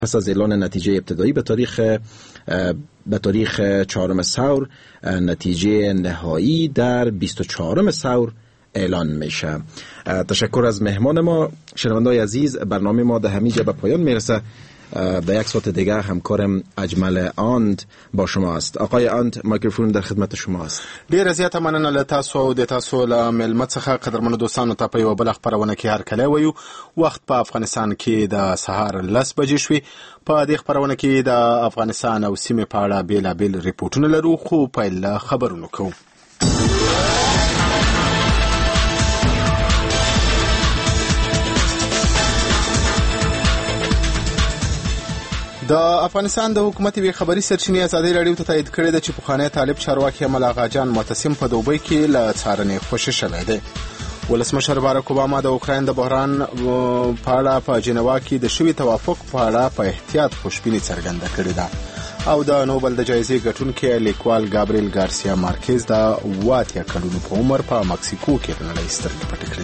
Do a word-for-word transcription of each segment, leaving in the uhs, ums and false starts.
پس از اعلان نتیجه ابتدایی به تاریخ به تاریخ چهارم ثور، نتیجه نهایی در بیست و چهارم ثور اعلان میشه. تشکر از مهمان ما. شنونده‌های عزیز، برنامه ما در همین جا به پایان میرسه. در یک ساعت دیگه همکارم اجمل آند با شما است. آقای آند، میکروفون در خدمت شما است. ډیر زیاته مننه له تاسو او د تاسو له ملمت څخه. قدرمنو دوستانو، ته په یو بل خبرونه کې هر کله ویو وخت په افغانستان کې د سهار لس بجې شوي. په دې خبرونه کې د افغانستان او سیمې په اړه بیلابیل ریپورتونه لرو، خو پیل خبرونه کوو. د افغانستان د حکومت وی خبري سرچینې ازادي راډیو ته تایید کړی د چې پخوانی طالب چارواکي ملا غاجان معتصم په دوبۍ کې له څارنې خوشی شوی دی. ولسمشر باراک اوباما د اوکراین د بحران په اړه په جنیوا کې د شوي توافق په اړه په احتیاط خوشبیني څرګنده کړې ده. او د نوبل د جایزې ګټونکي لیکوال ګابریل ګارسیا مارکیز د اواتیا کلونو په عمر په مکسیکو کې د نړۍ سترګې پټې کړې.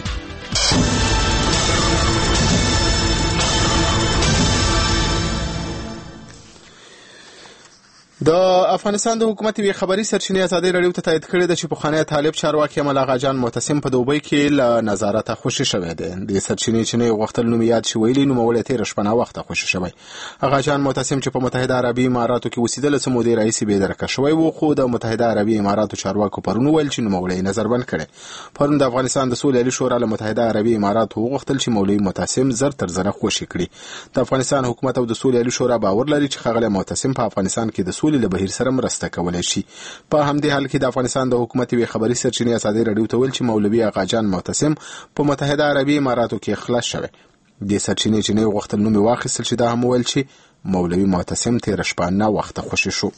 د افغانستان د حکومت وی خبري سرچینې ازادي راډیو ته تایید کړی د چې پخوانی طالب چارواکي ملا غاجان معتصم په دوبۍ کې له نظارت خوشی شوی دی. د سرچینې چې نه غوښتل نوم یاد شي ویلي نو مولې تیر شپه وخت خوشی شوی. غاجان معتصم چې په متحده عربي اماراتو کې اوسېدل څه مودې رئیس به درکه شوی وو، خو د متحده عربي اماراتو چارواکو پرونو ویل چې نو مولې نظر بند کړي. پرون د افغانستان د سولې شورا له متحده عربي اماراتو غوښتل چې مولوی معتصم زر تر زره خوشی کړي. د افغانستان حکومت او د سولې شورا باور لري چې خغله معتصم په افغانستان کې د سولې له بهیر سره مرسته کولای شي. په همدې حال کې د افغانستان د حکومت وی خبري سرچینې ازادي راډیو ته ویل چې مولوی غاجان معتصم په متحده عربي اماراتو کې خلاص شوی. د سرچینې چې نه غوښتل نوم واخیستل چې دا هم ویل چې مولوی معتصم تیر شپه نه وخت خوشی شو.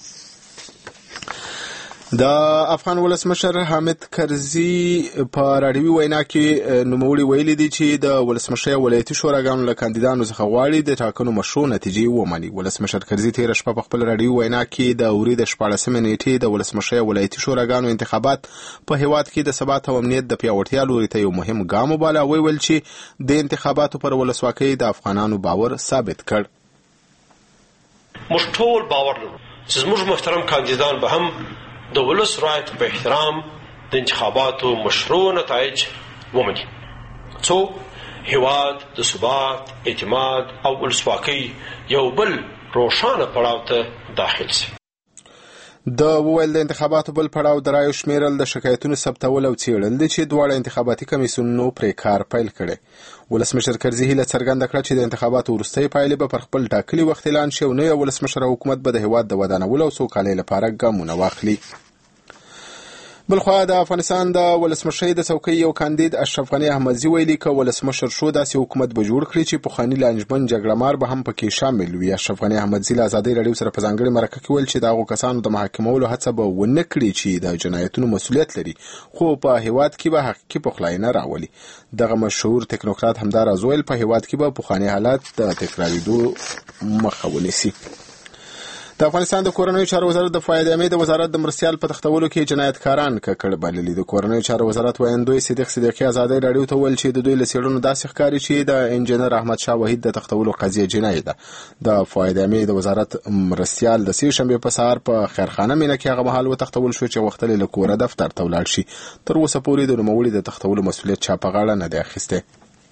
د افغان ولسمشر حامد کرزي په راډیوي وینا کې نوموړي ویلي دي چې د ولسمشر ولایتي شوراګانو له کاندیدانو څخه غواړي د ټاکنو مشروع نتیجې ومني. ولسمشر کرزي تیر شپه په خپل راډیوي وینا کې د اوري د شپاړسمې نیټې د ولسمشر ولایتي شوراګانو انتخابات په هیواد کې د ثبات او امنیت د پیاوړتیا لوري ته یو مهم ګام وباله. ویل چې د انتخاباتو پر ولسواکۍ د افغانانو باور ثابت کړ. موږ ټول باور لرو چې زموږ محترم کاندیدان به هم د ولس رایت په احترام د انتخاباتو مشروع نتایج ومني، څو هیواد د ثبات، اعتماد او ولسواکۍ یو بل روښانه پړاو ته داخل شي. د وویل د انتخاباتو بل پړاو د رایو شمیرل، د شکایتونو ثبتول او څیړل دي چې دواړه انتخاباتي کمیسیونونو پرې کار پیل کړي. ولسمشر کرزي هیله څرګنده کړه چې د انتخاباتو وروستۍ پایلې به پر خپل ټاکلي وخت اعلان شي او نوی ولسمشر حکومت به د هیواد د ودانولو او سوکالۍ لپاره ګامونه واخلي. بلخوا د افغانستان د ولسمشر د څوکۍ یو کاندید اشرف غنی احمدزي ویلي که ولسمشر شو داسې حکومت به جوړ کړي چې پخواني لانجمن جګړهمار به هم پکې شامل وي. اشرف غنی احمدزي له ازادي راډیو سره په ځانګړي مرکه کې ویل چې دغه کسانو د محاکمولو هڅه به ونه کړي چې د جنایتونو مسؤلیت لري، خو په هیواد کې به حقیقي پخلاینه راولي. دغه مشهور تکنوکرات همدار ازویل په هیواد کې به پخواني حالات د تکراریدو مخه ونیسي. د افغانستان د کورنیو چارو وزارت د فایده امید وزارت د مرستيال په تختولو کې جنایتکاران ککړ بللي. د کورنیو چارو وزارت وایندوی صدیق صدیقی ازادي راډیو ته ویل چې د دوی لسیړونو داسې ښکاري چې د انجنیر احمد شاه وحید د تختولو قضیه جنایي ده. د فایده امید وزارت مرستيال د سې شنبه په سهار په خیرخانه مینه کې هغه مهال و تختول شو چې وختل له کوره دفتر ته ولاړ شي. تر اوسه پورې د نوموړي د تختولو مسؤلیت چا په غاړه نه دی اخیسته.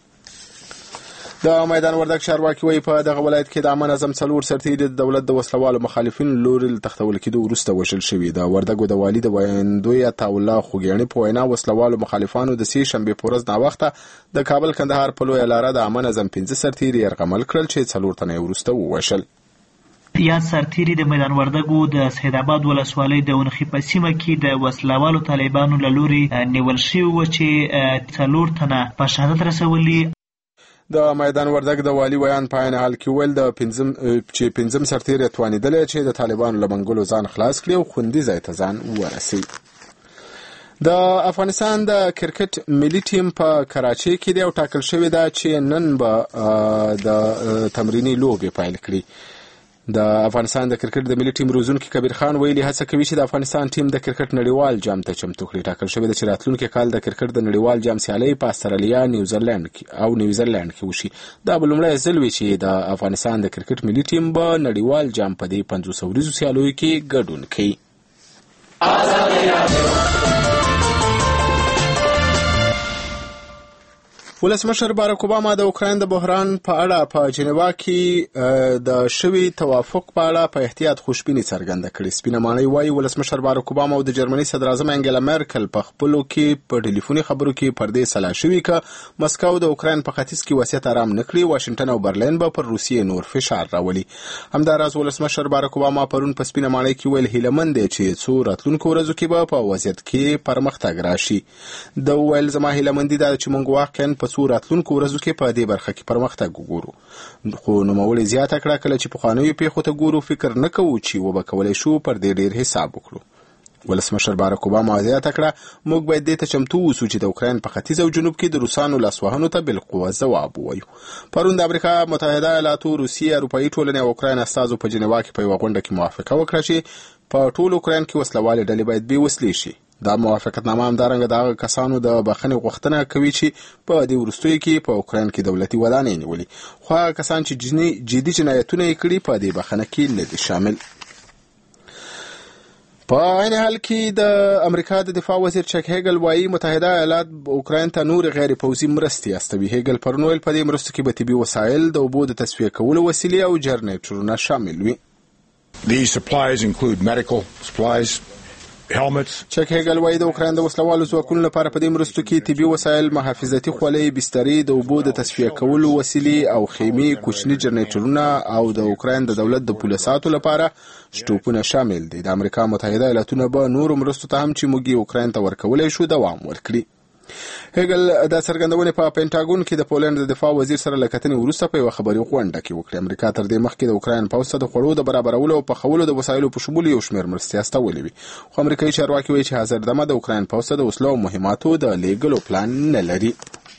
د میدان وردګ چارواکي وایي په دغه ولایت کې د امن اعظم څلور سرتیري د دولت د وسلوالو مخالفینو لوري له تختول کېدو وروسته وژل شوي. د وردګو د والي د وایندوی عطاالله خوږیاڼي په وینا وسلوالو مخالفانو د سې شنبې په ورځ ناوخته د کابل کندهار په لویه لاره د امن اعظم پنځه سرتیري یرغمل کړل چې څلور تنه یې وروسته ووژل. یا سرتیري د میدان وردګو د سید آباد ولسوالۍ د ونخي په سیمه کې د وسلوالو طالبانو له لوري نیول شوي و چې څلور تنه په شهادت رسولي. د میدان وردګ د والی ویان په عین حال کې ول د پنځم چې پنځم سرتیری توانیدل چې د طالبانو له منګولو ځان خلاص کړي او خوندي ځای ته ځان ورسي. د افغانستان د کرکټ ملي ټیم په کراچۍ کې دی او ټاکل شوی دا چې نن به د تمرینی لوبې پیل کړي. د افغانستان د کرکټ د ملي ټیم روزونکي کبیر خان ویلي هڅه کوي چې د افغانستان ټیم د کرکټ نړیوال جام ته چمتو کړي. ټاکل شوی د چې راتلونکي کال د کرکټ د نړیوال جام سیالۍ په استرالیا، نیوزیلند کې او نیوزیلند کې وشي. دا به لومړی ځل وي چې د افغانستان د کرکټ ملي ټیم به نړیوال جام په دې پنځوس ورځو سیالیو کې ګډون کوي. ولسمشر باراک اوباما د اوکراین د بحران په اړه په جنیوا کې د شوي توافق په اړه په احتیاط خوشبیني څرګنده کړې. سپینه ماڼۍ وایي ولسمشر باراک اوباما او د جرمني صدر اعظم انګلا مارکل په خپلو کې په ټلیفوني خبرو کې پردې سلا شوي که مسکو د اوکراین په ختیځ کې وضعیت آرام نه کړي، واشنګټن او برلین به پر روسیې نور فشار راولي. همداراز ولسمشر باراک اوباما پرون په سپینه ماڼۍ کې ویل هیلهمند دی چې څو راتلونکو ورځو کې به په وضعیت کې پرمختګ راشي. د ویل زما هیلهمندي دا چې موږ واقعا په څو راتلونکو ورځو کې په دې برخه کې پرمختګ وګورو. خو نوموړي زیاته کړه کله چې پخوانیو پیښو ته ګورو فکر نه کوو چې وبه کولی شو پر دې ډېر حساب وکړو. ولسمشر باراک اوباما زیاته کړه موږ باید دې ته چمتو اوسو چې د اوکراین په ختیځ او جنوب کې د روسانو لاسوهنو ته بالقوه ځواب ووایو. پرون د امریکا متحده ایالاتو، روسیې، اروپایي ټولنې او اوکراین استازو په جنیوا کې په یوه غونډه کې موافقه وکړه چې په ټول اوکراین کې وسلوالې ډلې باید بې وسلې شي. دا موافقتنامه همدارنګه د هغه کسانو د بخښنې غوښتنه کوي چې په دې وروستیو کې په اوکراین کې دولتي ودانۍ نیولي، خو هغه کسان چې جدي جنایتونه یې کړي په دې بخښنه کې نه دي شامل. په عین حال کې د امریکا د دفاع وزیر چک هیګل وایي متحده ایالات اوکراین ته نور غیر پوځي مرستې استوي. هیګل پرون ویل په دې مرستو کې به طبي وسایل، د اوبو د تصفیه کولو وسیلې او جنریټرونه شامل وي. These supplies include medical supplies, helmets. چک هیګل وایي د اوکراین د وسلوالو ځواکونو لپاره په دې مرستو کې طبي وسایل، محافظتي خولۍ، بسترې، د اوبو د تصفیه کولو وسیلې او خیمې، کوچني جنریټرونه او د اوکراین د دولت د پوله ساتلو لپاره شټوپونه شامل دي. د امریکا متحده ایالاتونه به نورو مرستو ته هم چې موږ اوکراین ته ورکولی شو دوام ورکړي. هیګل د څرګندونې په پینټاګون کې د پولند د دفاع وزیر سره له کتنې وروسته په یوه خبري غونډه کې وکړې. امریکا تر دې مخکې د اوکراین پوځ ته د خوړو د برابرولو او پخولو د وسایلو په شمول یو شمېر مرستې استولې وي، خو امریکایي چارواکي وایي چې حاضر دمه د اوکراین پوځ ته د وسلو او مهماتو د لیږلو پلان نه لري.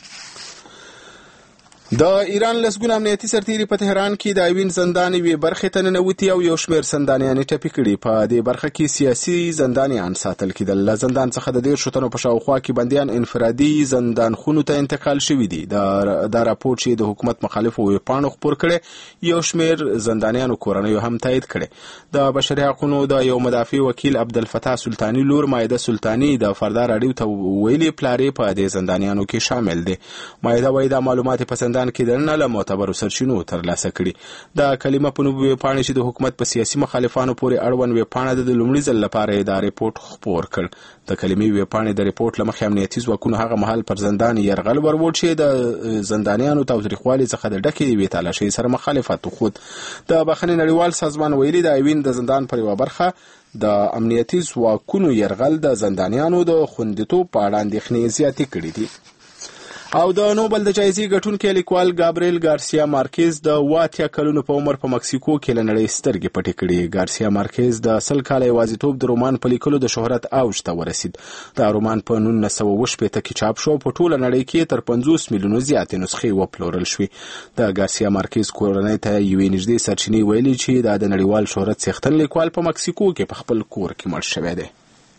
د ایران لسګونه امنیتي سرتیري په تهران کې د ایوین زندان یوې برخې ته ننوتي او یو شمېر زندانیانې ټپي کړي. په دې برخه کې سیاسي زندانیان ساتل کېدل. له زندان څخه د دېرشو تنو په شاوخوا کې بندیان انفرادي زندانخونو ته انتقال شوي دي. دا راپور چې د حکومت مخالفو ویبپاڼو خپور کړی یو شمېر زندانیانو کورنیو هم تایید کړی. د بشري حقونو د یو مدافع وکیل عبدالفتاح سلطاني لور مایده سلطاني د فردا راډیو ته ویلي پلارې په دې زندانیانو کې شامل دي. مایده وایي دا معلومات په زندان کې دننه له معتبرو سرچینو ترلاسه کړي. د کلمه په نوم ویبپاڼې چې د حکومت په سیاسي مخالفانو پورې اړوند ویبپاڼه د لومړي ځل لپاره دا ریپورټ خپور کړ. د کلمې ویبپاڼې د ریپورټ له مخې امنیتي ځواکونو هغه مهال پر زندان یرغل ورور چې د زندانیانو تاوتریخوالي څخه د ډکې یوې تالاشۍ سره مخالفت وښود. د بخښنې نړیوال سازمان ویلي د ایوین د زندان پر یوه برخه د امنیتي ځواکونو یرغل د زندانیانو د خوندیتوب په اړه اندېښنې زیاتې کړي دي. او د نوبل د جایزې ګټونکی لیکوال ګابریل ګارسیا مارکیز د اوه اتیا کلونو په عمر په مکسیکو کې له نړۍ سترګې پټې کړې. ګارسیا مارکیز د سل کاله یوازیتوب د رومان په لیکلو د شهرت اوج ته ورسید. دا رومان په نولس سوه اوه شپېته کې چاپ شو، په ټوله نړۍ کې تر پنځوس میلیونو زیاتې نسخې وپلورل شوې. د ګارسیا مارکیز کورنۍ ته یوې نږدې سرچینې ویلي چې دا د نړیوال شهرت څښتن لیکوال په مکسیکو کې په خپل کور کې مړ شوی دی.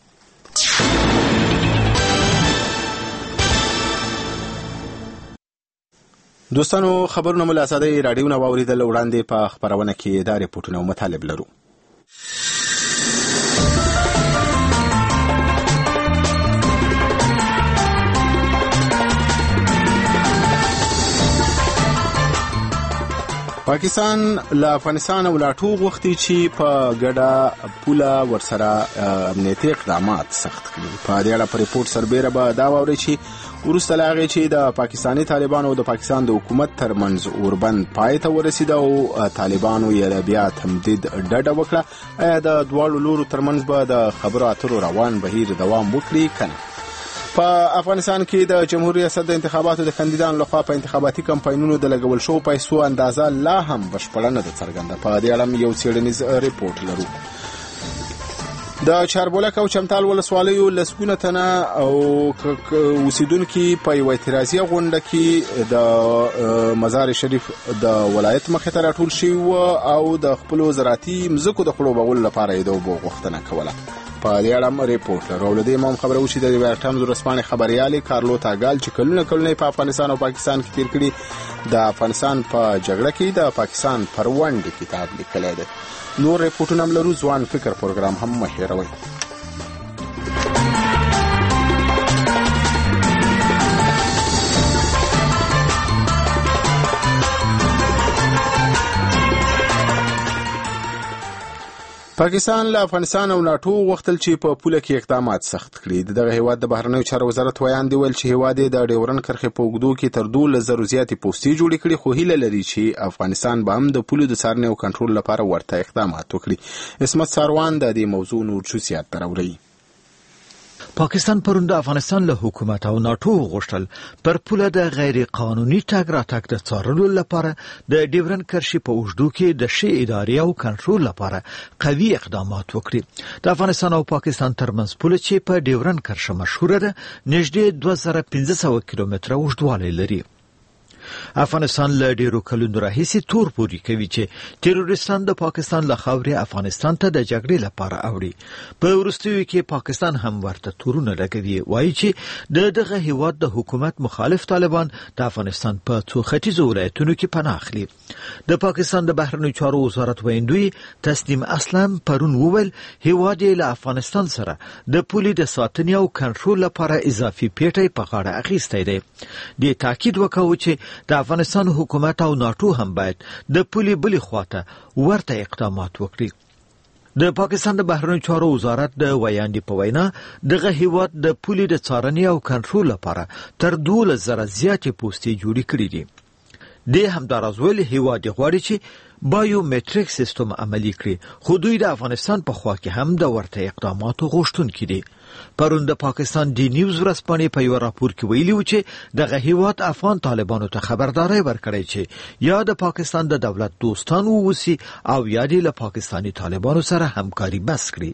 دوستانو، خبرونه مو له ازادۍ راډیو نه واورېدل. وړاندې په خپرونه کې دا ریپورټونه او مطالب لرو. پاکستان له افغانستان او لا ټوغ وختي چې په ګډه پوله ورسره امنیتي اقدامات سخت کړي. په دې اړه په ریپورټ سربیره به دا واورئ چې وروسته له هغې چې د پاکستاني طالبانو او د پاکستان د حکومت ترمنځ اوربند پای ته ورسېده او طالبانو یې بیا تمدید ډډه وکړه، آیا د دواړو لورو ترمنځ به د خبرو اترو روان بهیر دوام وکړي که نه؟ په افغانستان کې د جمهوریت ریاست د انتخاباتو د کاندیدانو لخوا په انتخاباتي کمپاینونو د لګول شوو پیسو اندازه لا هم بشپړه نه ده څرګنده. په دې اړه یو څېړنیز ریپورټ لرو. د چاربولک او چمتال ولسوالیو لسګونه تنه او اوسیدونکي په یو اعتراضي غونډه کې د مزار شریف د ولایت مخې ته راټول شوي او د خپلو زراعتي مځکو د خړوبولو لپاره یې د اوبو غوښتنه کوله. په دې اړه ریپورت لرو. له دې امام خبره وشي د ریورټانو ورسپانې خبريالي کارلو تاګال چې کلونه کلونه په افغانستان او پاکستان کې تیر کړي د افغانستان په جګړه کې د پاکستان پر وړاندې کتاب لیکلی دی. نور ریپورتونه هم لرو. ځوان فکر پروګرام هم مه هېروئ. پاکستان له افغانستان او ناتو غوښتل چې په پوله کې اقدامات سخت کړي. دغه هیواد د بهرنیو چارو وزارت ویان دی ویل چې هیواد د ډیورن کرښې په اوږدو کې تر دولس زرو زیاتې پوستې جوړې کړي، خو هیله لري چې افغانستان به هم د پولو د څارنې او کنټرول لپاره ورته اقدامات وکړي. اسمت ساروان د دې موضوع نور جزئیات راوړي. پاکستان پرون د افغانستان له حکومت او ناتو غوښتل پر پوله د غیر قانوني تګ راتګ د څارلو لپاره د ډیورن کرښې په اوږدو کې د ښې ادارې او کنټرول لپاره قوي اقدامات وکړي. د افغانستان او پاکستان ترمنځ پوله چې په ډیورن کرښه مشهوره ده نږدې دوه زره پنځه سوه کیلومتره اوږدوالی لري. افغانستان له ډیرو کلونو راهیسې تور پوري کوي چې تروریستان د پاکستان له خاورې افغانستان ته د جګړې لپاره اوړي. په وروستیو کې پاکستان هم ورته تورونه لګوي. وایي چې د دغه هیواد د حکومت مخالف طالبان د افغانستان په څو ختیځو ولایتونو کې پناه اخلي. د پاکستان د بهرنیو چارو وزارت ویندوی تسنیم اسلام پرون وویل هیواد له افغانستان سره د پولې د ساتنې او کنټرول لپاره اضافي پیټی په غاړه اخیستی دی. د تاکید وکاوه چې د افغانستان حکومت او ناتو هم باید د پولې بلې خواته ورته اقدامات وکړي. د پاکستان د بهرنیو چارو وزارت د ویاندې په وینا دغه هیواد د پولې د څارنې او کنټرول لپاره تر دولس زره زیاتې پوستې جوړې کړي دي. د همداراز ویل هیواد غواړي چې بایومټریک سیستم عملي کړي، خو دوی د افغانستان په خوا کې هم د ورته اقداماتو غوښتونکي دي. پرون د پاکستان دی نیوز ورځپاڼې په یو راپور کې ویلي و چې دغه هیواد افغان طالبانو ته خبرداری ورکړی چې یا د پاکستان د دولت دوستان واوسي او یا د له پاکستاني طالبانو سره همکاري بس کړي.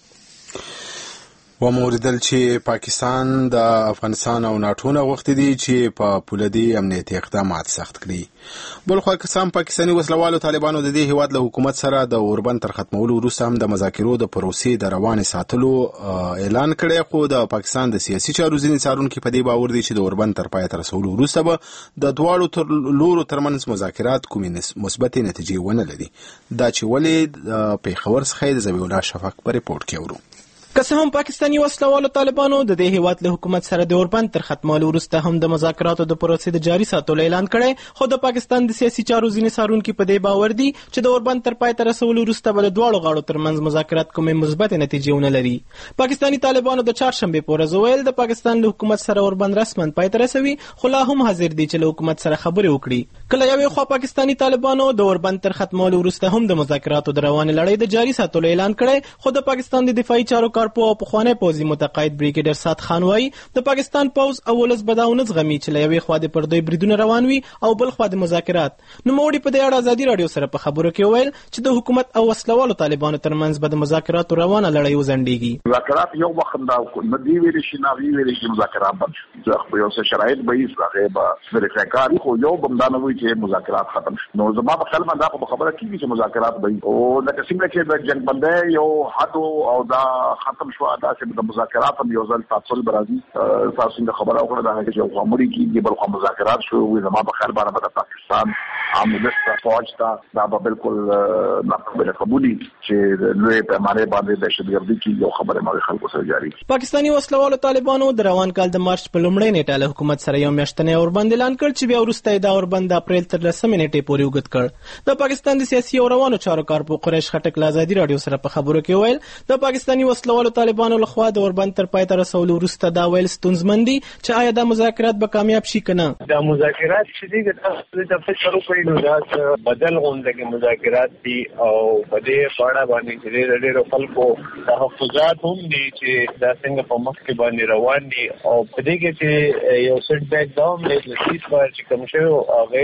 و موردل چې پاکستان د افغانستان او ناتو نه غوښتي دي چې په پولدي امنیتي اقدامات سخت کړي. بل خو قسم پاکستاني وسلوالو طالبانو د دې هیواد له حکومت سره د اوربند تر ختمولو وروسته هم د مذاکرو د پروسې د روانې ساتلو اعلان کړی، خو د پاکستان د سیاسي چارو ځینې څارونکي په دې باور دي چې د اوربند تر پای ته رسولو وروسته به د دواړو تر لورو ترمنځ مذاکرات کومې مثبتې نتیجې ونه لري. دا چې ولې د پیښور څخه د ذبیح الله شفق په ریپورت کې اورو. که څه هم پاکستاني وسلوالو طالبانو د دې هیواد له حکومت سره د اوربند تر ختمولو وروسته هم د مذاکراتو د پروسې د جاري ساتلو اعلان کړی، خو د پاکستان د سیاسي چارو ځینې څارونکي په دې باور دي چې د اوربند تر پای ته رسولو وروسته به د دواړو غاړو ترمنځ مذاکرات کومې مثبتې نتیجې ونه لري. پاکستاني طالبانو د چهارشنبې په ورځ وویل د پاکستان له حکومت سره اوربند رسما پای ته رسوي، خو لا هم حاضر دي چې له حکومت سره خبرې وکړي. کله یوې خوا پاکستاني طالبانو د اوربند تر ختمولو وروسته هم د مذاکراتو د روانې لړۍ د جاري ساتلو اعلان کړی، خو د پاکستان د دفاعي چارو کارپو او پخوانی پوځي متقاعد بریګیډر سات خان وایي د پاکستان پوځ او ولس به دا ونه زغمي چې له یوې خوا د پر دوی بریدونه روان وي او بل خوا د مذاکرات. نوموړي په دې اړه ازادي راډیو سره په خبرو کې وویل چې د حکومت او وسلوالو طالبانو ترمنځ به د مذاکراتو روانه لړۍ وځنډېږي. مذاکرات یو وخت دا نه دی ویل شي نه ویل شي مذاکرات بند شي، خو یو څه شرایط به یې هغه به ورکړي، خو یو بمدانه وي چې مذاکرات ختم شي. نو زما په خیال باندې دا خبره کیږي چې مذاکرات به او د څنګه چې د جنگ بندي یو حد او دا ختم شو دا چې د مذاکرات هم یو ځل تاسو برازي تاسو څنګه خبره وکړه دا چې یو عمري کې بل کوم مذاکرات شو وي زما په خیال باندې د پاکستان عاملسته فوج ته دا به بالکل ناقابل قبولي چې لوی پیمانه باندې د شدګردي کې یو خبره ماري خلکو سره جاری. پاکستاني وسلوالو طالبانو د روان کال د مارچ په لومړۍ نیټه له حکومت سره یو میاشتنی اوربند اعلان کړ چې بیا وروسته دا اوربند د اپریل تر لسمې نیټې پورې وګت کړ. د پاکستان د سیاسي او روانو چارو کارپو قریش خټک له ازادي راډیو سره په خبرو کې ویل د پاکستاني وسلوالو طالبانو لخوا د اوربند تر پای ته رسولو وروسته دا ویل ستونزمن دي چې آیا دا مذاکرات به کامیاب شي که نه. دا مذاکرات چې دي د فکر وکړي نو دا بدل غونډه کې مذاکرات دي او په دې اړه باندې چې ډېرو خلکو تحفظات هم دي چې دا څنګه په مخ کې باندې روان دي او په دې کې چې یو سیټ بیک دا هم دی چې سیس چې کوم شی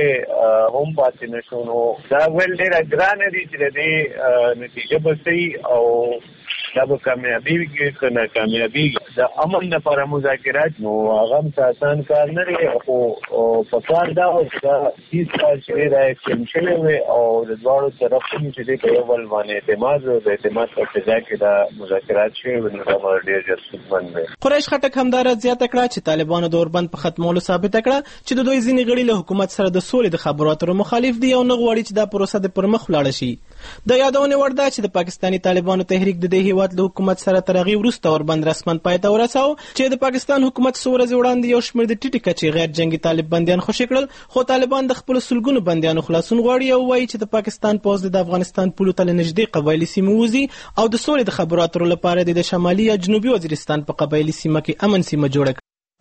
هغه هم پاتې نه شو. نو دا ویل ډېره ګرانه دي چې د دې نتیجه به صحیح او دا به کامیابي وي که ناکامیابي د امن لپاره مذاکرات نو هغه هم آسان کار نه دی خو په کار دا و چې هیڅ کار چې دا اکشن شوی وي او د دواړو طرفونو چې دی په یو بل باندې اعتماد او د اعتماد په فضا کې دا مذاکرات شوي وي نو دا به ډېر ژر ستونزمن دی. قریش خټک همداره زیاته کړه چې طالبانو د اوربند په ختمولو ثابته کړه چې د دوی ځینې غړي له حکومت سره د سولې د خبرو اترو مخالف دي او نه غواړي چې دا پروسه د پرمخ ولاړه شي. د یادونې وړ ده چې د پاکستاني طالبانو تحریک د دې هیواد له حکومت سره تر هغې وروسته اوربند رسماً پای ته ورساو چې د پاکستان حکومت څو ورځې وړاندې یو شمېر د ټیټې کچې غیر جنګي طالب بندیان خوشي کړل خو طالبان د خپلو سلګونو بندیانو خلاصون غواړي او وایي چې د پاکستان پوځ د افغانستان پولو ته له نږدې قبایلي سیمې وځي او د سولې د خبرو اترو لپاره د شمالي یا جنوبي وزیرستان په قبایلي سیمه کې امن سیمه جوړه کړي.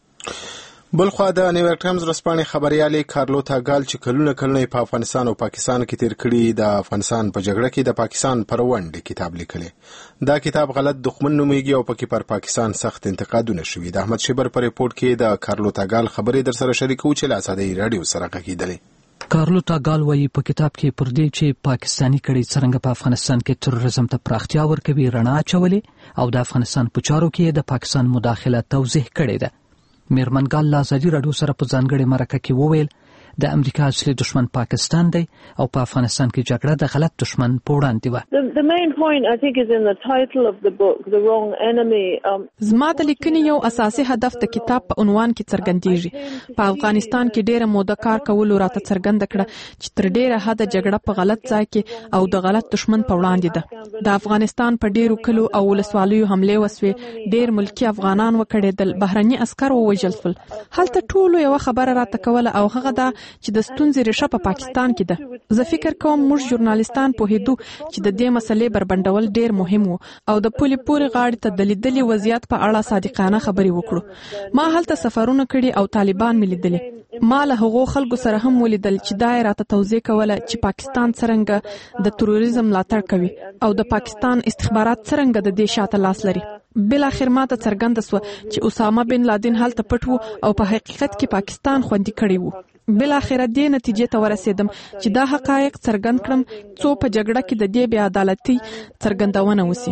بلخوا د نیویارک ټایمز ورځپاڼې خبریالې کارلوتا ګال چې کلونه کلونه په افغانستان او پاکستان کې تیر کړي د افغانستان په جګړه کې د پاکستان پر وړاندې کتاب لیکلی. دا کتاب غلط دښمن نومیږي او پکې پر پاکستان سخت انتقادونه شوي. د احمد شیبر په ریپورت کې د کارلوتا ګال خبرې در سره شریکو چې له ازادۍ راډیو سره غږېدلې. کارلوتا ګال وایي په کتاب کې پر دې چې پاکستاني کړي څرنګه په افغانستان کې تروریزم ته پراختیا ورکوي رڼا اچولې او د افغانستان په چارو کې د پاکستان مداخله توضیح کړې ده. میرمن ګال له ازادي راډیو سره په ځانګړې مرکه کې وویل د امریکا اصلي دشمن پاکستان دی او په افغانستان کې جګړه د غلط دشمن په وړاندې وه. The main point I think is in the title of the book, The Wrong Enemy. زما د لیکنې یو اساسي هدف د کتاب په عنوان کې څرګندېږي. په افغانستان کې ډېره موده کار کولو راته څرګنده کړه چې تر ډېره حده جګړه په غلط ځای کې او د غلط دشمن په وړاندې ده. د افغانستان په ډېرو کلو او ولسوالیو حملې وسوې، ډېر ملکي افغانان وکړېدل، بهرني عسکر ووژل شول. هلته ټولو یوه خبره راته کوله او هغه دا چې د ستونزې ریښه په پاکستان کې ده. زه فکر کوم موږ ژورنالیستان پوهېدو چې د دې مسلې بربنډول ډېر مهم وو او د پولې پورې غاړې ته د لیدلي وضعیت په اړه صادقانه خبرې وکړو. ما هلته سفرونه کړي او طالبان مې لیدلي. ما له هغو خلکو سره هم ولیدل چې دا یې راته توضیح کوله چې پاکستان څرنګه د تروریزم ملاتړ کوي او د پاکستان استخبارات څرنګه د دې شاته لاس لري. بالاخره ما ته څرګنده سوه چې اسامه بن لادن هلته پټ وو او په حقیقت کې پاکستان خوندي کړی وو. بالاخره دې نتیجې ته ورسېدم چې دا حقایق څرګند کړم څو په جګړه کې د دې بې عدالتۍ څرګندونه وسي.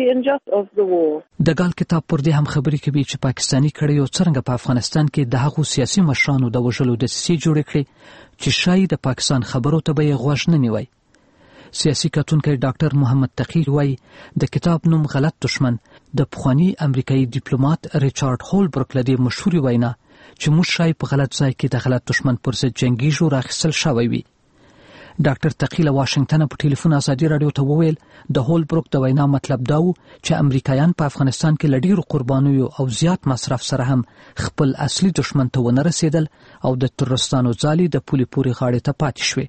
د ګال کتاب پر دې هم خبرې کوي چې پاکستاني کړیو څرنګه په افغانستان کې د هغو سیاسي مشرانو د وژلو دسیسې جوړې کړې چې شاید د پاکستان خبرو ته به یې غوږ نه نیوی. سیاسي کتونکی ډاکټر محمد تقی وایي د کتاب نوم غلط دشمن د پخواني امریکایي ډیپلوماټ ریچارډ هولبرګ له دې مشهورې وینا چې موږ شاید په غلط ځای کې د غلط دشمن پر ضد جنګیږو راخیستل شوی وي. ډاکټر تقی له واشنگټن په ټلیفون ازادي راډیو ته وویل د هولبرګ د وینا مطلب دا و چې امریکایان په افغانستان کې له ډېرو قربانیو او زیات مصرف سره هم خپل اصلي دشمن ته ونه رسېدل او د تروریستانو ځالې د پولې پورې غاړې ته پاتې شوې.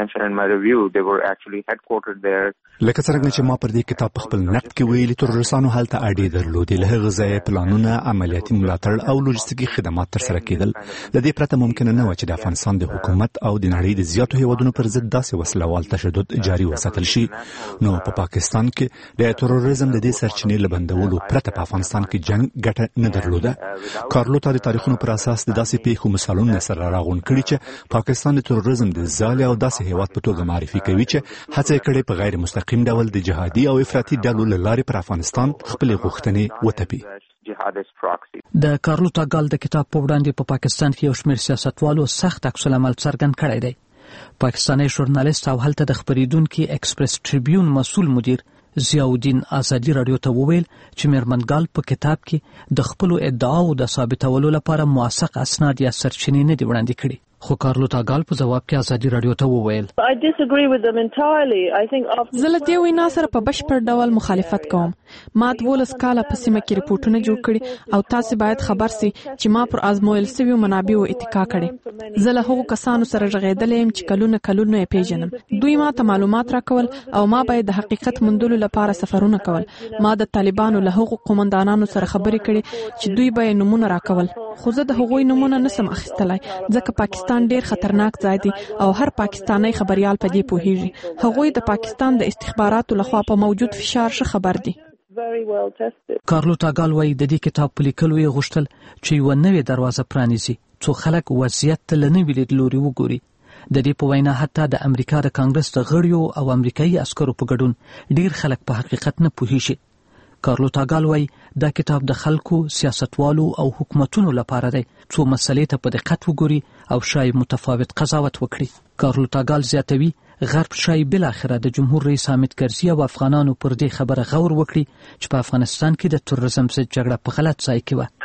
لکه څرنګه چې ما پر دې کتاب په خپل نقد کې ویلي تروریستانو هلته اډې درلودې. له هغه ځایه پلانونه، عملیاتي ملاتړ او لوجستیکي خدمات ترسره کېدل. له دې پرته ممکنه نه وه چې د افغانستان د حکومت او د نړۍ د زیاتو هیوادونو پر ضد داسې وسلوال تشدد جاري وساتل شي. نو په پا پاکستان کې د تروریزم د دې سرچینې له بندولو پرته په افغانستان کې جنګ ګټه نه درلوده. کارلوتا د تاریخونو پر اساس د داسې پیښو مثالونه سره راغونډ کړي چې پاکستان د تروریزم د ځالې او داسې هیواد په توګه معرفي کوي چې هڅه کړې په غیر مستقیم ډول د جهادي او افراطي ډلو له لارې پر افغانستان خپلې غوښتنې وتپي. د کارلوتا ګال د کتاب په وړاندې په پاکستان کې یو شمېر سیاستوالو سخت عکس العمل څرګند کړی دی. پاکستاني ژورنالیست او هلته د خپرېدونکي ایکسپریس ټریبیون مسؤل مدیر ضیاءالدین ازادي راډیو ته وویل چې میرمن ګال په کتاب کې د خپلو ادعاو د ثابتولو لپاره موثق اسناد یا سرچینې نه دي وړاندې کړي. خو کارلوتا ګال په جواب کې ازادي راډیو ته وویل زه له دې وینا سره په بشپړ ډول مخالفت کوم. ما دولس کاله په سیمه کې ریپورټونه جوړ کړي او تاسو باید خبر سئ چې ما پر آزمویل شویو منابعو اتکا کړې. زه له هغو کسانو سره ژغېدلی یم چې کلونه کلونه یې پیژنم. دوی ما ته معلومات راکول او ما باید د حقیقت موندلو لپاره سفرونه کول. ما د طالبانو له هغو قومندانانو سره خبرې کړي چې دوی به یې نومونه راکول، خو زه د هغوی نومونه نسم اخیستلی ځکه پاکستان ډیر خطرناک ځای دی او هر پاکستانی خبريال په دې پوهیږي. هغوی د پاکستان د استخباراتو لخوا په موجود فشار څخه خبر دي. کارلوتا ګال وایي د دې کتاب په لیکلو یې غوښتل چې یوه نوې دروازه پرانیزي څو خلک وضعیت ته له نوي لیدلوري وګوري. د دې په وینا حتی د امریکا د کانګرس د غړیو او امریکایي عسکرو په ګډون ډیر خلک په حقیقت نه پوهیږي. کارلو تاګال وایي دا کتاب د خلکو، سیاستوالو او حکومتونو لپاره دی څو مسلې ته په دقت وګوري او شاید متفاوت قضاوت وکړي. کارلو تاګال زیاتوي غرب شاید بالاخره د جمهور رئیس حامد کرزي او افغانانو پر دې خبره غور وکړي چې په افغانستان کې د تروریزم ضد جګړه په غلط ځای کې وه.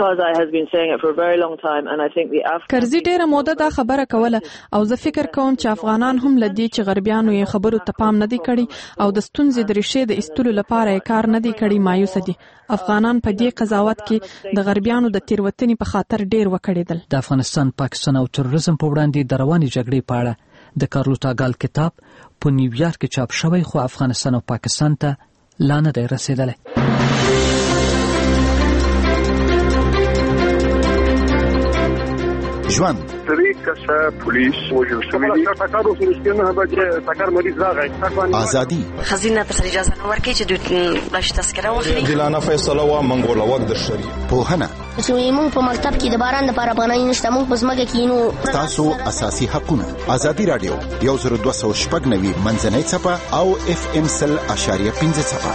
کرزي ډېره موده دا خبره کوله او زه فکر کوم چې افغانان هم له دې چې غربیانو یې خبرو ته پام نه دی کړی او د ستونزې د ریښې د ایستلو لپاره یې کار نه دی کړی مایوسه دي. افغانان په دې قضاوت کې د غربیانو د تیروتنې په خاطر ډېر وکړېدل. د افغانستان، پاکستان او تروریزم په وړاندې د روانې جګړې په اړه د کارلو تاګال کتاب په نیویارک کې چاپ شوی، خو افغانستان او پاکستان ته لا نه دی رسېدلی. ژوند درې کسه پولیس وژل شوي دي. ټکر وشو چې نه به ټکر مریض راغی. ازادي خزینه پر اجازه نه ورکړي چې دوی لاش تذکره واخلي. دلانه فیصله وا منګوله وګ د شری پوهنه چې موږ په مکتب کې د باران لپاره پناه نشته، موږ په ځمکه کې نو تاسو اساسي حقونه. ازادي رادیو یو زر دوه سوه شپږ نوي منځنۍ څپه او اف ام سل اشاریه پنځه څپه.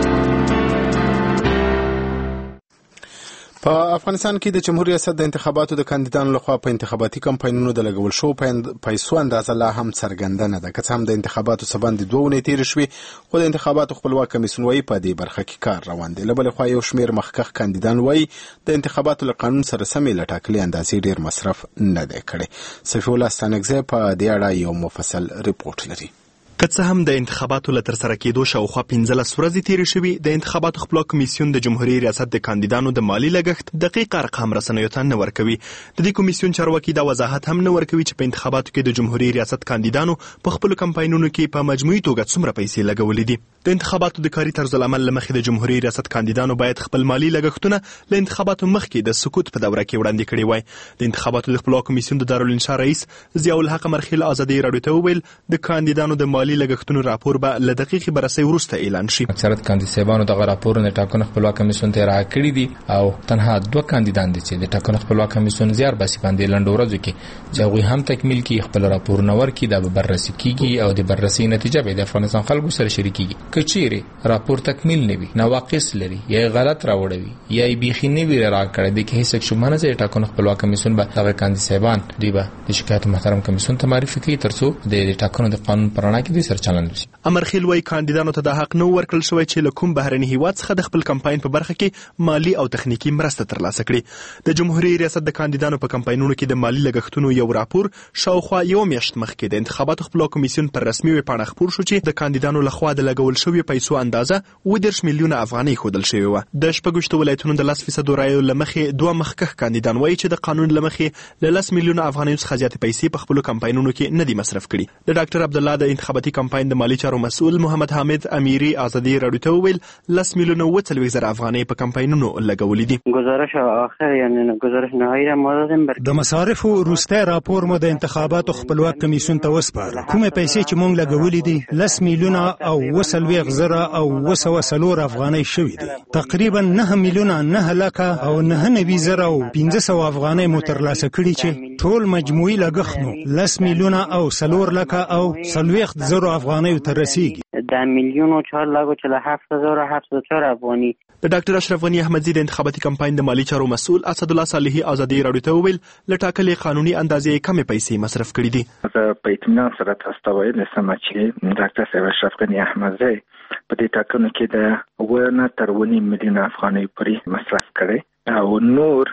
په افغانستان کې د جمهوریت ریاست د انتخاباتو د کاندیدانو لخوا په انتخاباتي کمپاینونو د لګول شو پیسو اندازه لا هم څرګنده نه ده. که څه هم د انتخاباتو څخه باندې دوه اونۍ تېرې شوې، خو د انتخاباتو خپلواک کمیسیون وایي په دې برخه کې کار روان دی. له بلې خوا یو شمېر مخکښ کاندیدان وایي د انتخاباتو له قانون سره سمې له ټاکلې اندازې ډېر مصرف نه دی کړی. صفي الله ستانکزی په دې اړه یو مفصل ریپورټ لري. که څه هم د انتخاباتو له ترسره کېدو شاوخوا پنځلس ورځې تېرې شوي، د انتخاباتو خپلواک کمیسیون د جمهوریت ریاست د کاندیدانو د مالي لګښت دقیق ارقام رسنیو ته نه ورکوي. د دې کمیسیون چارواکي دا وضاحت هم نه ورکوي چې په انتخاباتو کې د جمهوریت ریاست کاندیدانو په خپلو کمپاینونو کې په مجموعي توګه څومره پیسې لګولې دي. د انتخاباتو د کاري طرز العمل له مخې د جمهوریت ریاست کاندیدانو باید خپل مالي لګښتونه له انتخاباتو مخکې د سکوت په دوره کې وړاندې کړي وای. د انتخاباتو د خپلواک کمیسیون د دارالانشا رئیس ضیاء الحق مرخیل آزادۍ راډیو ته وویل د کاندیدانو د مالي لګښتونو راپور به له دقیقې بررسۍ وروسته اعلان شي. اکثریت کاندیدانو دغه راپورونه د ټاکنو خپلواک کمیسیون ته راغلي کړي دي او تنها دوه کاندیدان دي چې د ټاکنو خپلواک کمیسیون زیار باسي باندې لنډو ورځو کې چې هغوی هم تکمیل کړي خپل راپورونه ورکړي، دا به بررسي کیږي او د بررسي نتیجه به د افغانستان خلکو سره شریکيږي. که چیرې راپور تکمیل نه وي، نواقص لري یا غلط راوړوي یا بیخي نه وی راکړي، د کې هیڅ شومه نه چې ټاکنو خپلواک کمیسیون به دغه کاندیدان دی به د شکایت محترم کمیسیون ته معرفي کوي ترڅو د ټاکنو د قانون پر رڼا کې دوی سره چلند وشي. امرخیل وايي کاندیدانو ته د حق نو ورکړل شوی چې له کوم بهرني هیواد څخه د خپل کمپاین په برخه کې مالی او تخنیکی مرسته ترلاسه کړي. د جمهوریت ریاست د کاندیدانو په کمپاینونو کې د مالی لګښتونو یو راپور شاوخوا یو میاشت مخکې د انتخاباتو خپلواک کمیسیون پر رسمي ویبپاڼه خپور شو چې د کاندیدانو لخوا د لګول شوی پیسو اندازه اووه دېرش میلیونه افغانۍ ښودل شوې وه. د شپږویشتو ولایتونو د لس فیصدو رایو له مخې دوه مخکښ کاندیدان وایي چې د قانون له مخې له لس میلیونه افغانیو څخه زیاتې پیسې په خپلو کمپاینونو کې نه دي مصرف کړي. د ډاکټر عبدالله د انتخاباتي کمپاین د مالی چارو مسؤل محمد حامد امیری آزادۍ راډیو ته وویل لس میلیونه اووه څلوېښت زره افغانۍ په کمپاینونو لګولې دي. گزارش آخر یعنی گزارش نهایی را ما دادیم بر د مصارفو وروستی راپور مو د انتخاباتو خپلواک کمیسیون ته وسپاره. کومې پیسې چې موږ لګولې دي لس میلیونه او اووه څلوېښت زره او اووه سوه څلور افغانۍ شوي دي. تقریبا نه میلیونه نه لکه او نه نوي زره او پنځه سوه افغانۍ مو ترلاسه کړي چې ټول مجموعي لګښت مو لس میلیونه او څلور لکه او څلوېښت زرو افغانیو ته رسیږي. ده میلیون و چهار لاک و چهل و هفت هزار و هفتصد و چهار افغانی. د ډاکټر اشرف غنی احمدزي د انتخاباتي کمپاین د مالی چارو مسؤل اسدالله صالحي آزادۍ راډیو ته وویل له ټاکلې قانوني اندازې کمې پیسې مصرف کړي دي. زه په اطمینان سره تاسو ته ویلی شم چې ډاکټر صاحب اشرف غنی احمدزي په دې ټاکنو کې د اووه نه تر اووه نیم میلیونه افغانۍ پورې مصرف کړی او نور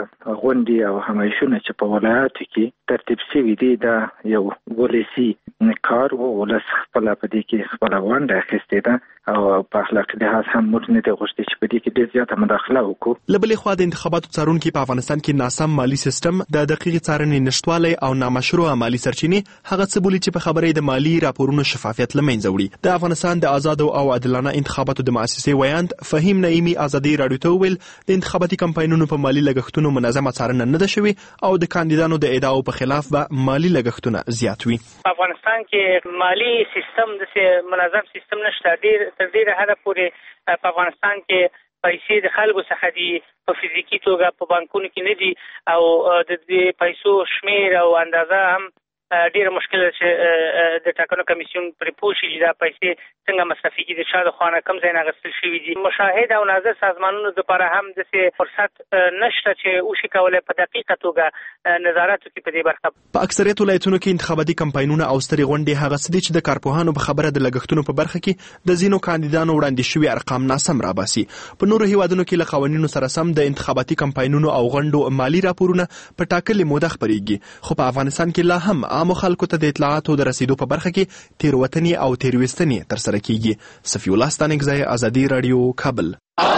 غونډې او همایشونه چې په ولایاتو کې ترتیب شوي دي دا یو ولسي کار و. ولس خپله په دې کې خپله ونډه اخیستې ده او په اخلاقي لحاظ هم موږ نه دی غوښتي چې په دې کې ډېر زیاته مداخله وکړو. له بلې خوا د انتخاباتو څارونکي په افغانستان کې ناسم مالي سیستم، د دقیقې څارنې نشتوالی او نامشروعه مالي سرچینې هغه څه بولي چې په خبره د مالي راپورونو شفافیت له منځه وړي. د افغانستان د آزادو او عادلانه انتخاباتو د مؤسسې ویاند فهیم نعیمي آزادۍ راډیو ته وویل د انتخاباتي کمپاینونو په مالي لګښتونو منظمه څارنه نه ده شوې او د کاندیدانو د ادعاو په خلاف به مالي لګښتونه زیات وي. په افغانستان کې مالي سیستم د منظم سیستم نشته. ډېر تر ډېره حده پورې په افغانستان کې پیسې د خلکو څخه دي، په فزیکي توګه په بانکونو کې نه دي او د دې پیسو شمیر او اندازه هم ډیره مشکل چې د ټاکنو کمیسیون پرې پوه شي چې دا پیسې څنګه مصرفېږي د چا د خوا نه کوم ځای نه اخیستل شوي دي. مشاهد او ناظر سازمانونو دپاره هم داسې فرصت نشته چې وشي کولی په دقیقه توګه نظارت وکړي په دې برخه. په اکثریت ولایتونو کې انتخاباتي کمپاینونه او سترې غونډې هغه څه دي چې د کارپوهانو په خبره د لګښتونو په برخه کې د ځینو کاندیدانو وړاندې شوي ارقام ناسم راباسي. په نورو هیوادونو کې له قوانینو سره سم د انتخاباتي کمپاینونو او غونډو مالي راپورونه په ټاکلې موده خپرېږي، خو په افغانستان کې لا هم عامو خلکو ته د اطلاعاتو د رسیدو په برخه کې تېروتنې او تېرویستنې ترسره کیږي. صفي الله ستانکزی، ازادي راډیو، کابل.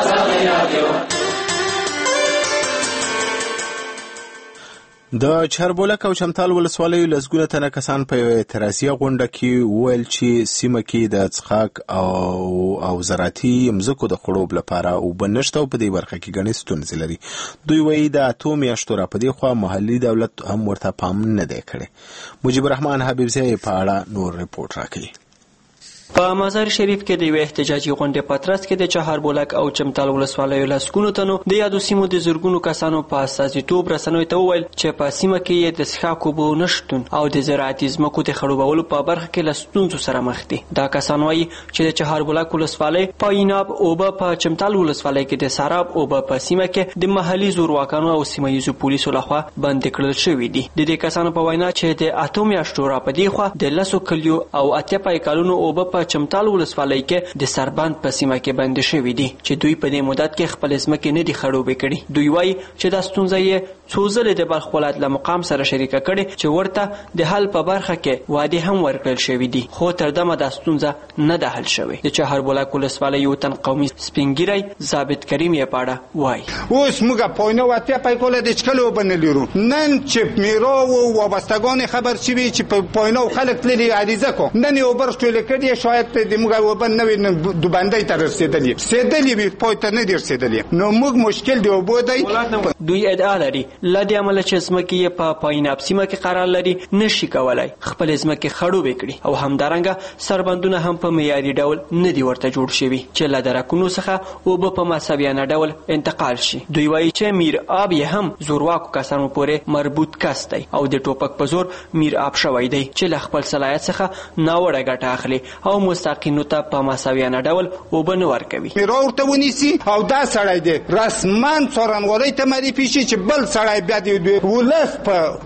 د چاربولک او چمتال ولسوالیو لسګونه تنه کسان په یوه اعتراضي غونډه کې وویل چې سیمه کې د څښاک او او زراعتي مځکو د خړوب لپاره اوبه نشته او په دې برخه کې ګڼې ستونزې لري. دوی وایي د اتو میاشتو راپدې خوا محلي دولت هم ورته پام نه دی کړی. مجيب الرحمن حبیبزی په اړه نور رپورټ راکوي. په مزار شریف کې د یو احتجاجي غونډې په ترڅ کې د چهاربولک او چمتال ولسوالیو لسګونو تنو د یادو سیمو د زرګونو کسانو په استازیتوب رسنیو ته وویل چې په سیمه کې د څښاک اوبو نشتون او د زراعتي ځمکو د خړوبولو په برخه کې له ستونزو سره مخ دي. دا کسان وایي چې د چهاربولک ولسوالۍ په عناب اوبه، په چمتال ولسوالۍ کې د سراب اوبه په سیمه کې د محلي زورواکانو او سیمه ییزو پولیسو لخوا بند کړل شوي دي. د دې کسانو په وینا چې د اتو میاشتو راپدې خوا د لسو کلیو او اتیا پایکالونو اوبه په چمتال ولسوالۍ کې د سربند په سیمه کې بند شوي دي چې دوی په دې مدت کې خپل ځمکې نه دي خړوبې کړي. دوی وایي چې دا ستونزه یې څو ځلې د بلخ ولایت له مقام سره شریکه کړې چې ورته د حل په برخه کې وعدې هم ورکړل شوي دي، خو تر دمه دا ستونزه نه ده حل شوې. د چهاربولک ولسوالۍ یو تن قومي سپینګیری ثابت کریم یې په اړه وایي: اوس موږ پوینه واتیا پایکوله د چکلو وبنه لرو، نن چې میرو او وابستگان خبر شوي چې په پوینه خلک تللی عریضه کو، نن یو برش ټول کړي شاید د موږ وبن نوې دو باندې تر رسیدلې سیدلې وي پویته نه دي رسیدلې، نو موږ مشکل دی وبودای. دوی ادعا لري لدې عمل چې ځمکې یې په پایناب سیمه کې قرار لري نشي کولای خپل ځمکې خړوبې کړي او همدارنګه سربندونه هم په معیاري ډول نه دي ورته جوړ شوي چې له درکونو څخه اوبه په مساویانه ډول انتقال شي. دوی وایي چې میر آب یې هم زورواکو کسانو پورې مربوط کس دی او د ټوپک په زور میر آب شوی دی چې له خپل صلاحیت څخه ناوړه ګټه اخلي او مستقینو ته په مساویانه ډول اوبه نه ورکوي. میرا ورته ونیسي او دا سړی دی رسمان څارنوالۍ ته معرفي شي چې بل سړی بیا د ولس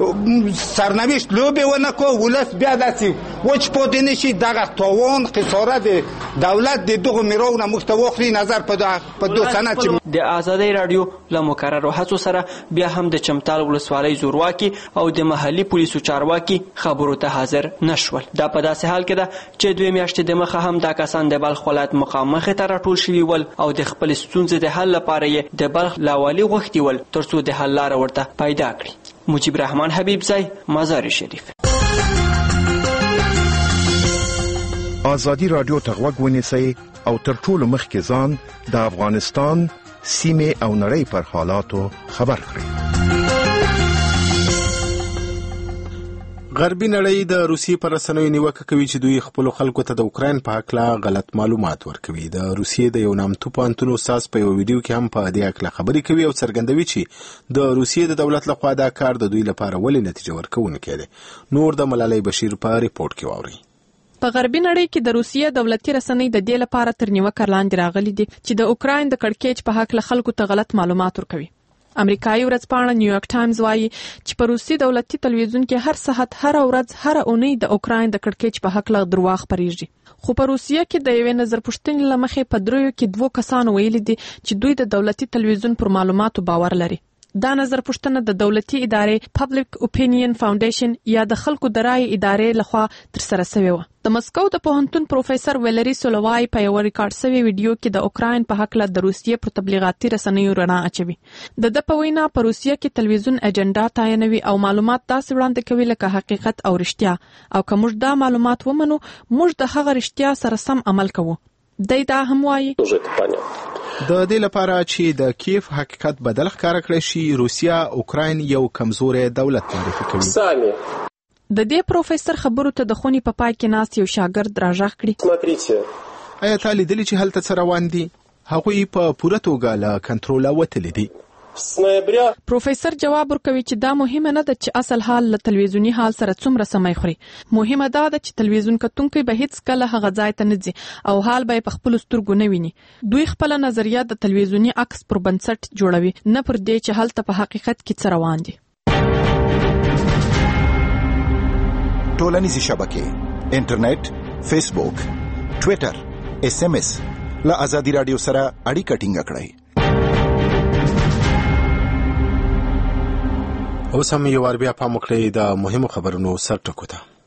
په سرنوشت لوبې ونه کو، ولس بیا داسې وچ پاتې نه شي. دغه تاوان خسارت دولت د دغو میراو نه موږ ته واخلي نظر په دو سنه چې د ازادۍ راډیو له مکررو هڅو سره بیا هم د چمتال ولسوالۍ زورواکي او د محلي پولیسو چارواکي خبرو ته حاضر نشول. دا په داسې حال کې ده چې دوی میاشتې د مخه هم دا کسان د بلخ ولایت مقام مخې ته راټول شوي ول او د خپل ستونزې د حل لپاره یې د بلخ له والي غوښتي ول تر څو د حل لاره ورته پیدا کړي. مجيب الرحمن حبیبزی، مزار شریف. ازادي راډیو ته غوږ ونیسئ او تر ټولو مخکې ځان د افغانستان سیمې او نړۍ پر حالاتو خبر کړئ. غربي نړۍ د روسیې پر رسنیو نیوکه کوي چې دوی خپل خلکو ته د اوکراین په حق لا غلط معلومات ورکوي. د روسیې د یو نامتو پوهنتون استاد په یو ویډیو کې هم په دې اړه خبرې کوي او څرګندوي چې د روسیې د دولت لخوا دا کار د دوی لپاره ولې نتیجه ورکوونکی دی. نور د ملالۍ بشیر په ریپورت کې واورئ. په غربي نړۍ کې د روسیې دولتي رسنۍ د دې لپاره تر نیوکه لاندې راغلي دي چې د اوکراین د کړکېچ په حق له خلکو ته غلط معلومات ورکوي. امریکایي ورځپاڼه نیویارک ټایمز وایي چې په روسي دولتي تلویزیون کې هر ساعت هر ورځ هر اونۍ د اوکراین د کړکېچ په حق له درواغ خپرېږي. خو په روسیه کې د یوې نظر پوښتنې له مخې په دریو کې دوه کسانو ویلي دي چې دوی د دولتي تلویزیون پر معلوماتو باور لري. دا نظر پوښتنه د دولتي ادارې پبلک اپینین فاونډیشن یا د خلکو د رای ادارې لخوا ترسره شوې و. د مسکو د پوهنتون پروفیسور ویلری سولوای په یو ریکارډ شوی ویډیو کې د اوکراین په حق له د روسیې پر تبلیغاتي رسنیو رڼا اچوي. د د په وینا په روسیه کې تلویزیون اجنډا تعینوي او معلومات داسې وړاندې کوي لکه حقیقت او رښتیا، او که موږ دا معلومات ومنو موږ د هغه رښتیا سره سم عمل کوو. دی دا هم وایي د دې لپاره چې د کیف حقیقت بدل ښکاره کړی شي روسیا اوکراین یو کمزوري دولت معرفي کوي. د دې پروفیسور خبرو ته د خونې په پای کې ناست یو شاګرد راژغ کړي. آیا تا لیدلي چې هلته څه روان دي؟ هغوی په پوره توګه له کنټروله وتلي دي. پروفیسور جواب ورکوي چې دا مهمه نه ده چې اصل حال له تلویزیونی حال سره څومره سمای خوري. مهمه دا ده چې تلویزیون کتونکي به هیڅ کله هغه ځای ته نه ځي او حال به په خپل سترګو نه ویني. دوی خپل نظریه د تلویزیونی عکس پر بنسټ جوړوي، نه پر دې چې هلته په حقیقت کې څه روان دي. ټولنیزې شبکې، انټرنیټ، فیسبوک، ټوئیټر، اس ام اس له ازادي رادیو سره اړیکه ټینګه کړئ. اوس هم یو ور بیا پام وکړئ د مهمو خبرونو سرټکو ته.